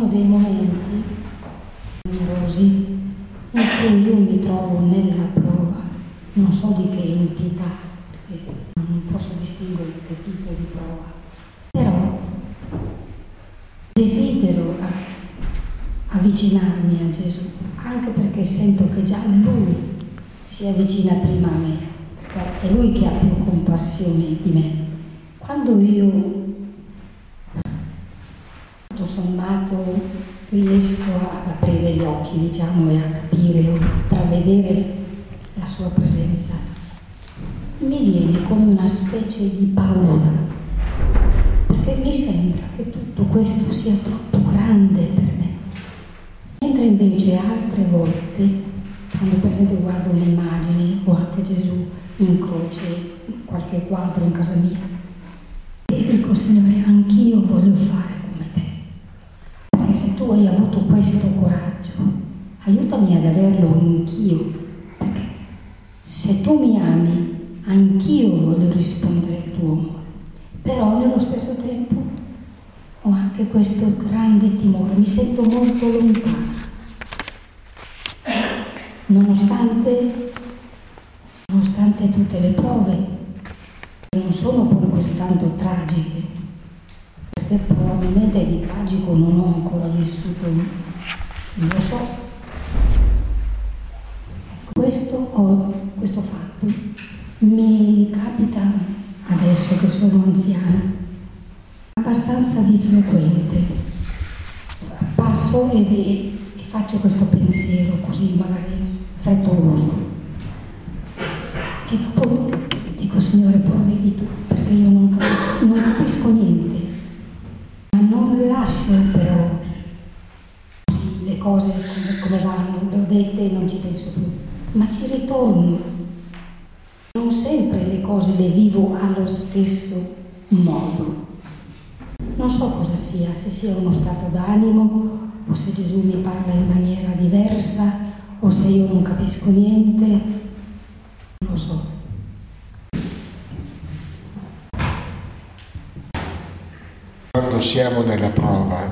sono dei momenti numerosi in cui io mi trovo nella prova, non so di che entità, perché non posso distinguere che tipo di prova, però desidero avvicinarmi a Gesù, anche perché sento che già Lui si avvicina prima a me, perché è Lui che ha più compassione di me. Quando io tutto sommato riesco ad aprire gli occhi, diciamo, e a capire o a intravedere la sua presenza, mi viene come una specie di paura, perché mi sembra che tutto questo sia troppo grande per me. Mentre invece altre volte, quando per esempio guardo le immagini o anche Gesù in croce, qualche quadro in casa mia, e dico: Signore, anch'io voglio fare come te. Perché se tu hai avuto questo coraggio, aiutami ad averlo anch'io. Perché se tu mi ami, anch'io voglio rispondere al tuo amore. Però nello stesso tempo ho anche questo grande timore, mi sento molto lontana. Nonostante tutte le prove, non sono poi così tanto tragiche, perché probabilmente di tragico non ho ancora vissuto, non lo so. Questo fatto mi capita adesso che sono anziana abbastanza di frequente. Passo e faccio questo pensiero così magari frettoloso e dopo dico: Signore, provvedi tu, perché io non capisco niente, ma non lascio però così le cose come vanno, le ho dette e non ci penso più, ma ci ritorno. Non sempre le cose le vivo allo stesso modo. Non so cosa sia, se sia uno stato d'animo o se Gesù mi parla in maniera diversa o se io non capisco niente, non lo so. Quando siamo nella prova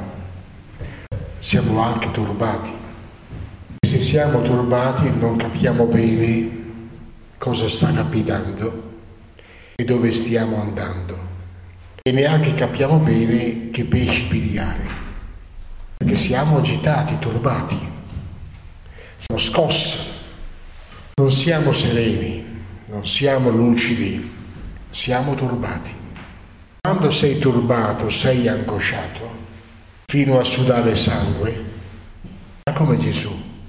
siamo anche turbati e se siamo turbati non capiamo bene cosa sta capitando e dove stiamo andando e neanche capiamo bene che pesci pigliare, perché siamo agitati, turbati, siamo scossi, non siamo sereni, non siamo lucidi, siamo turbati. Quando sei turbato, sei angosciato, fino a sudare sangue, ma come Gesù,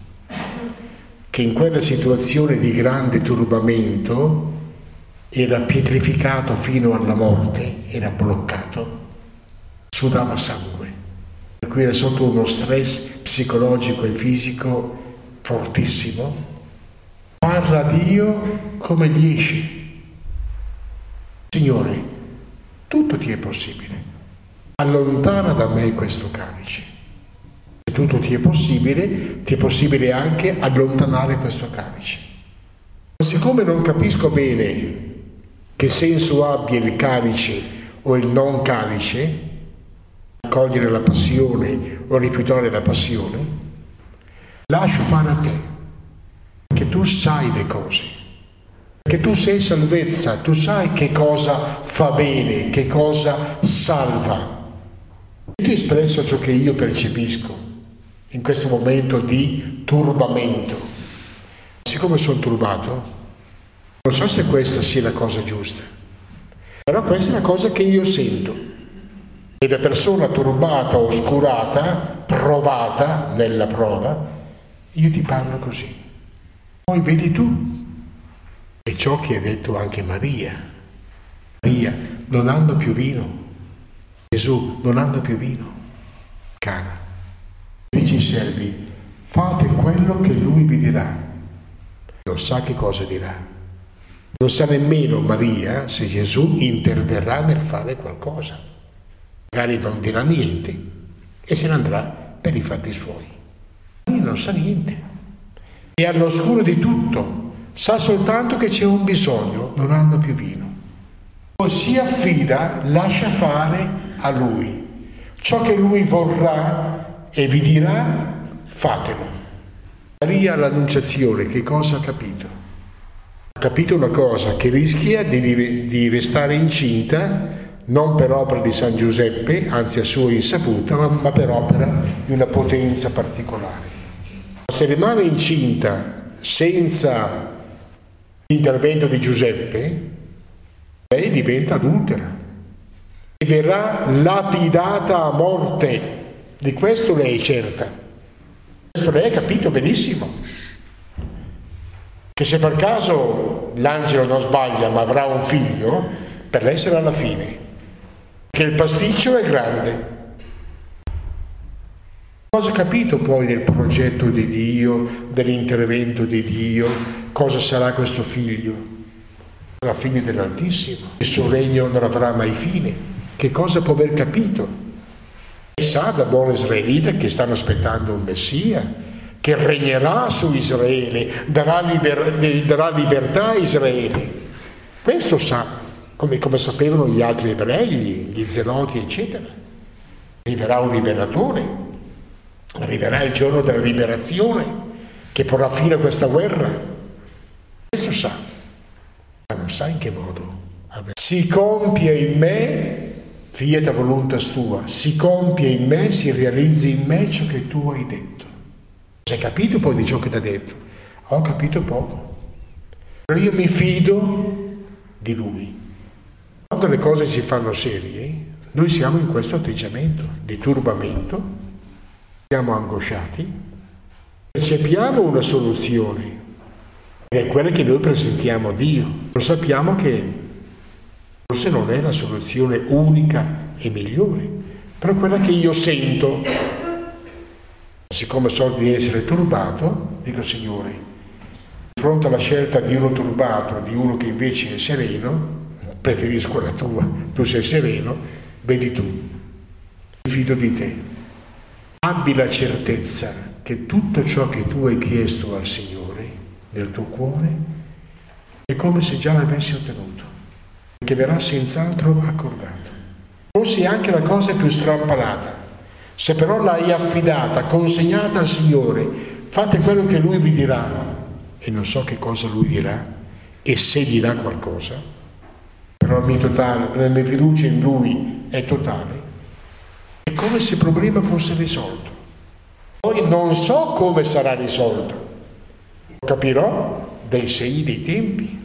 che in quella situazione di grande turbamento era pietrificato fino alla morte, era bloccato, sudava sangue, per cui era sotto uno stress psicologico e fisico fortissimo. Parla a Dio come gli esce: Signore, tutto ti è possibile, allontana da me questo calice. Se tutto ti è possibile anche allontanare questo calice. Ma siccome non capisco bene che senso abbia il calice o il non calice, accogliere la passione o rifiutare la passione, lascio fare a te, perché tu sai le cose, perché tu sei salvezza, tu sai che cosa fa bene, che cosa salva. Ti ho espresso ciò che io percepisco in questo momento di turbamento. Siccome sono turbato, non so se questa sia la cosa giusta, però questa è la cosa che io sento. E da persona turbata, oscurata, provata nella prova, io ti parlo così. Poi vedi tu. E ciò che ha detto anche Maria. Maria, non hanno più vino. Gesù, non hanno più vino. Cana. Dice ai servi: fate quello che lui vi dirà. Non sa che cosa dirà. Non sa nemmeno Maria se Gesù interverrà nel fare qualcosa. Magari non dirà niente e se ne andrà per i fatti suoi. Maria non sa niente. È all'oscuro di tutto. Sa soltanto che c'è un bisogno, non hanno più vino. Poi si affida, lascia fare a lui. Ciò che lui vorrà e vi dirà fatelo. Maria all'Annunciazione che cosa ha capito? Ha capito una cosa, che rischia di restare incinta non per opera di San Giuseppe, anzi a sua insaputa, ma per opera di una potenza particolare. Se rimane incinta senza l'intervento di Giuseppe, lei diventa adultera e verrà lapidata a morte. Di questo lei è certa. Questo lei ha capito benissimo. Che se per caso l'angelo non sbaglia ma avrà un figlio, per lei sarà la fine. Che il pasticcio è grande. Cosa ha capito poi del progetto di Dio, dell'intervento di Dio? Cosa sarà questo figlio? Sarà figlio dell'Altissimo. Il suo regno non avrà mai fine. Che cosa può aver capito? E sa da buon israelita che stanno aspettando un Messia, che regnerà su Israele, darà libertà a Israele. Questo sa, come sapevano gli altri ebrei, gli zeloti, eccetera. Arriverà un liberatore, arriverà il giorno della liberazione, che porrà fine a questa guerra. Questo sa, ma non sa in che modo. Si compie in me, fiat voluntas tua, si compie in me, si realizza in me ciò che tu hai detto. Hai capito poi di ciò che ti ha detto? Ho capito poco. Però io mi fido di lui. Quando le cose si fanno serie, noi siamo in questo atteggiamento di turbamento, siamo angosciati, percepiamo una soluzione, ed è quella che noi presentiamo a Dio. Lo sappiamo che forse non è la soluzione unica e migliore, però quella che io sento. Siccome so di essere turbato, dico Signore, di fronte alla scelta di uno turbato, di uno che invece è sereno, preferisco la tua, tu sei sereno, vedi tu, mi fido di te. Abbi la certezza che tutto ciò che tu hai chiesto al Signore nel tuo cuore è come se già l'avessi ottenuto, che verrà senz'altro accordato. Forse anche la cosa più strampalata. Se però l'hai affidata, consegnata al Signore, fate quello che Lui vi dirà, e non so che cosa Lui dirà, e se dirà qualcosa, però la mia fiducia in Lui è totale, è come se il problema fosse risolto. Poi non so come sarà risolto, capirò dai segni dei tempi.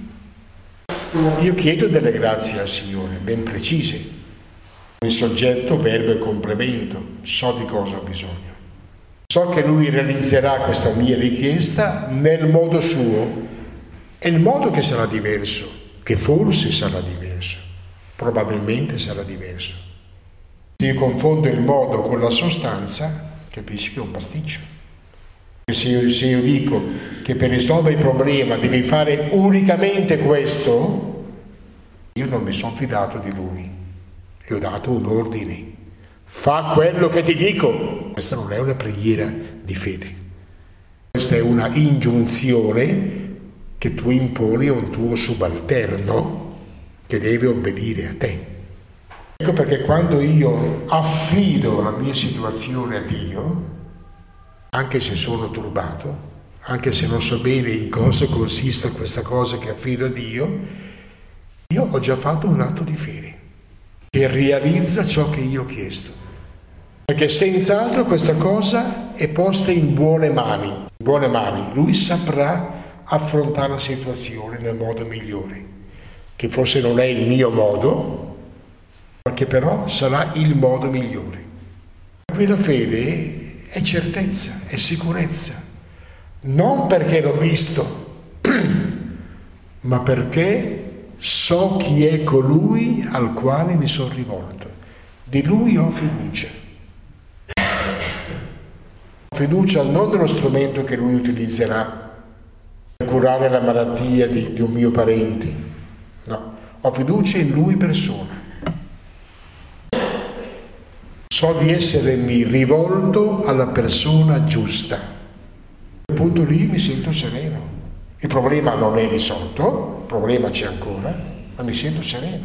Io chiedo delle grazie al Signore, ben precise, il soggetto, verbo e complemento, so di cosa ho bisogno. So che Lui realizzerà questa mia richiesta nel modo suo, e il modo che sarà diverso, che forse sarà diverso, probabilmente sarà diverso. Se io confondo il modo con la sostanza, capisci che è un pasticcio. Se io dico che per risolvere il problema devi fare unicamente questo, io non mi sono fidato di Lui. Gli ho dato un ordine, fa quello che ti dico. Questa non è una preghiera di fede, questa è una ingiunzione che tu imponi a un tuo subalterno che deve obbedire a te. Ecco perché quando io affido la mia situazione a Dio, anche se sono turbato, anche se non so bene in cosa consiste questa cosa che affido a Dio, io ho già fatto un atto di fede che realizza ciò che io ho chiesto, perché senz'altro questa cosa è posta in buone mani. Lui saprà affrontare la situazione nel modo migliore, che forse non è il mio modo, ma che però sarà il modo migliore. Quella fede è certezza, è sicurezza, non perché l'ho visto, ma perché so chi è colui al quale mi sono rivolto. Di Lui ho fiducia. Ho fiducia non nello strumento che Lui utilizzerà per curare la malattia di un mio parente. No, ho fiducia in Lui persona. So di essermi rivolto alla persona giusta. A quel punto lì mi sento sereno. Il problema non è risolto, il problema c'è ancora, ma mi sento sereno,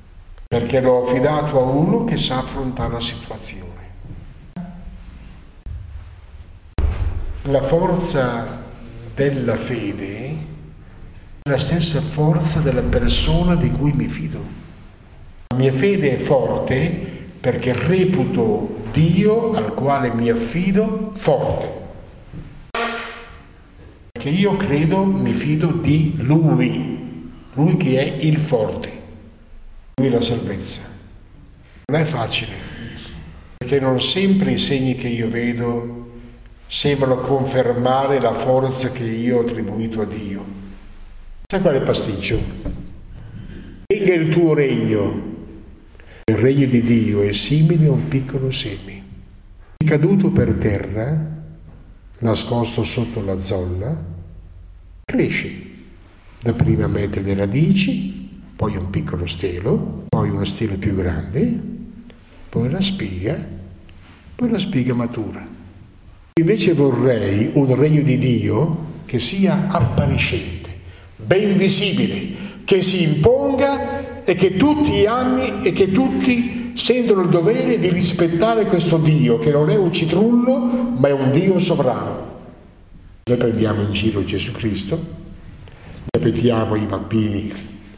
perché l'ho affidato a uno che sa affrontare la situazione. La forza della fede è la stessa forza della persona di cui mi fido. La mia fede è forte perché reputo Dio al quale mi affido forte. Perché io credo, mi fido di Lui che è il forte, Lui è la salvezza. Non è facile, perché non sempre i segni che io vedo sembrano confermare la forza che io ho attribuito a Dio. Sai qual è il pasticcio? Venga il tuo regno. Il regno di Dio è simile a un piccolo seme, caduto per terra, nascosto sotto la zolla, cresce. Dapprima mette le radici, poi un piccolo stelo, poi uno stelo più grande, poi la spiga matura. Invece vorrei un regno di Dio che sia appariscente, ben visibile, che si imponga e che tutti ami e che tutti sentono il dovere di rispettare questo Dio, che non è un citrullo, ma è un Dio sovrano. Noi prendiamo in giro Gesù Cristo, ripetiamo i bambini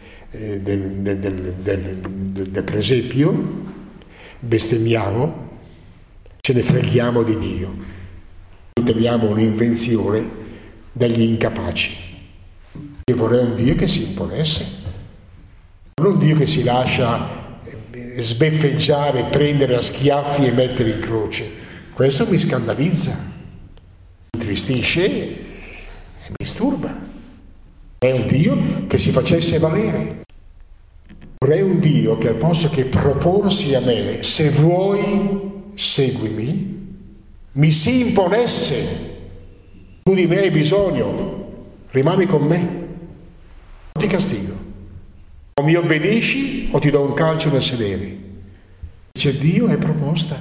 del presepio, bestemmiamo, ce ne freghiamo di Dio. Teniamo un'invenzione degli incapaci. Io vorrei un Dio che si imponesse, non un Dio che si lascia sbeffeggiare, prendere a schiaffi e mettere in croce. Questo mi scandalizza, mi intristisce e mi disturba. È un Dio che si facesse valere. Vorrei un Dio che al posto che proporsi a me, se vuoi seguimi, mi si imponesse. Tu di me hai bisogno, rimani con me, non ti castigo. O mi obbedisci o ti do un calcio nel sedere. Dice Dio è proposta.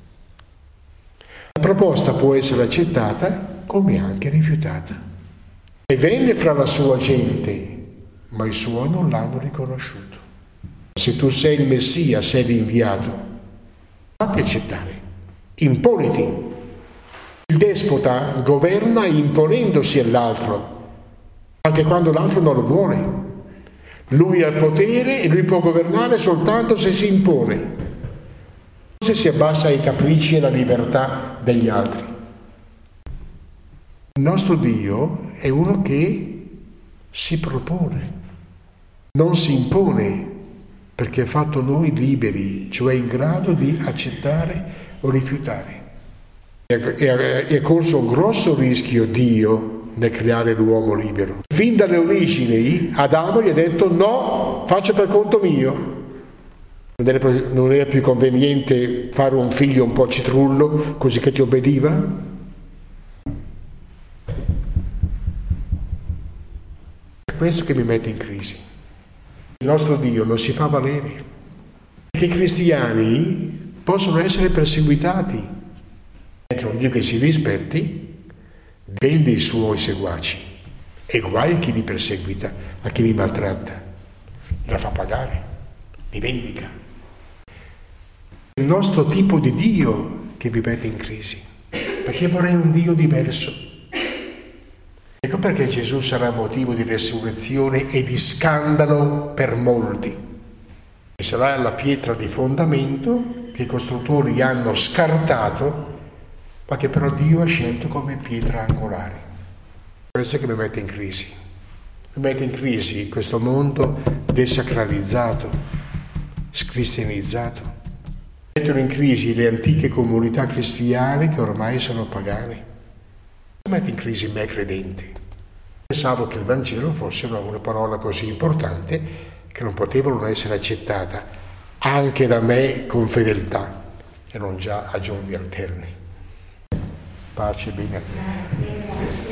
La proposta può essere accettata come anche rifiutata. E venne fra la sua gente, ma i suoi non l'hanno riconosciuto. Se tu sei il Messia, sei l'inviato, fatti accettare, imponiti. Il despota governa imponendosi all'altro, anche quando l'altro non lo vuole. Lui ha il potere e lui può governare soltanto se si impone, non se si abbassa ai capricci e alla libertà degli altri. Il nostro Dio è uno che si propone, non si impone, perché ha fatto noi liberi, cioè in grado di accettare o rifiutare. È corso un grosso rischio Dio nel creare l'uomo libero. Fin dalle origini Adamo gli ha detto no, faccio per conto mio. Non era più conveniente fare un figlio un po' citrullo così che ti obbediva? È questo che mi mette in crisi. Il nostro Dio non si fa valere. Perché i cristiani possono essere perseguitati. Mentre un Dio che si rispetti vende i suoi seguaci e guai a chi li perseguita, a chi li maltratta, la fa pagare, li vendica. È il nostro tipo di Dio che vi mette in crisi, perché vorrei un Dio diverso. Ecco perché Gesù sarà motivo di resurrezione e di scandalo per molti. E sarà la pietra di fondamento che i costruttori hanno scartato, ma che però Dio ha scelto come pietra angolare. Questo è che mi mette in crisi. Mi mette in crisi questo mondo desacralizzato, scristianizzato. Mettono in crisi le antiche comunità cristiane che ormai sono pagane. Mi mette in crisi me credente. Pensavo che il Vangelo fosse una parola così importante che non poteva non essere accettata anche da me con fedeltà e non già a giorni alterni. Pace e bene a te. Grazie.